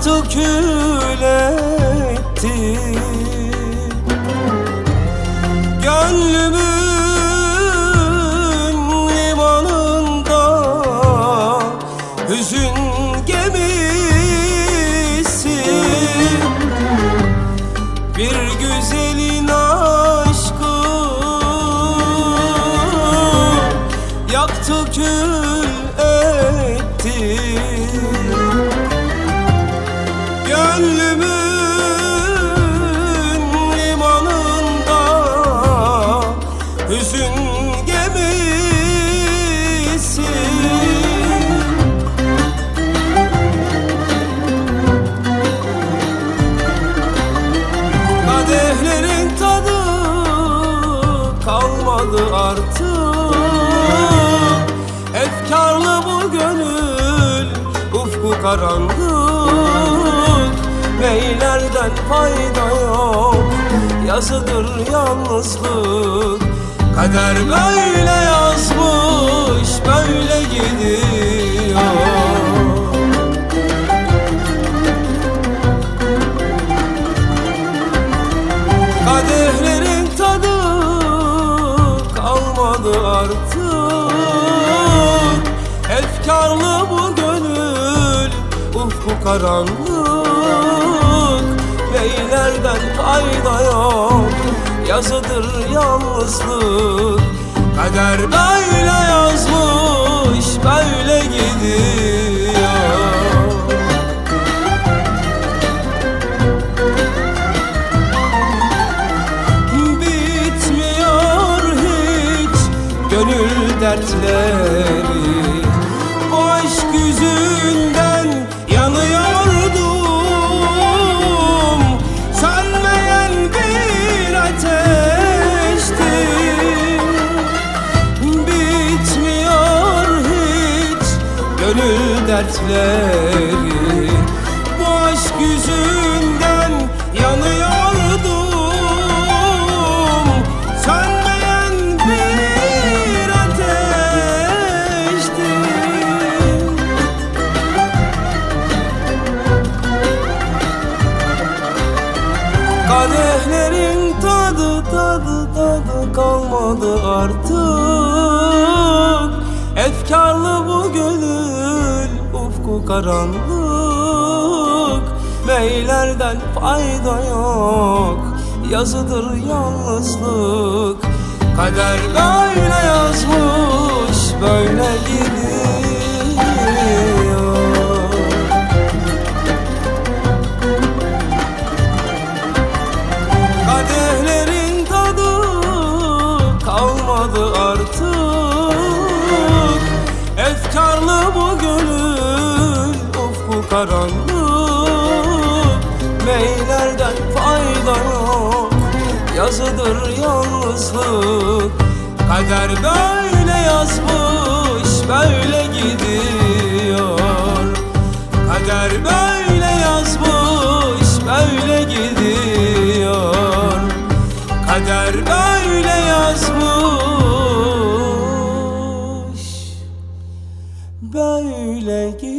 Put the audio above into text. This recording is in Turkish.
yaktı kül etti. Gönlümün limanında hüzün gemisi, bir güzelin aşkı yaktı kül etti. Gönlümün limanında hüzün gemisi, kadehlerin tadı kalmadı artık. Efkarlı bu gönül, ufku karanlık. Meylerden fayda yok, yazıdır yalnızlık. Kader böyle yazmış, böyle gidiyor. Kadehlerin tadı kalmadı artık. Efkarlı bu gönül, ufku karanlık. Beylerden fayda yok, yazıdır yalnızlık. Kader böyle yazmış, böyle gidiyor. Bitmiyor hiç gönül dertleri. Bu aşk yüzünden yanıyordum, sönmeyen bir ateşti. Bitmiyor hiç gönül dertleri. Bu aşk yüzünden yanıyordum, sönmeyen bir ateşti. Kadehlerin tadı kalmadı artık. Efkarlı bu gönül, ufku karanlık. Beylerden fayda yok, yazıdır yalnızlık. Kader böyle yazmış, böyle gidiyor. Kadehlerin tadı kalmadı artık. Efkarlı bu gönül, ufku karanlık. Meylerden fayda yok, yazıdır yalnızlık. Kader böyle yazmış, böyle gidiyor. Kader böyle yazmış, böyle gidiyor. Kader böyle yazmış, böyle gidiyor.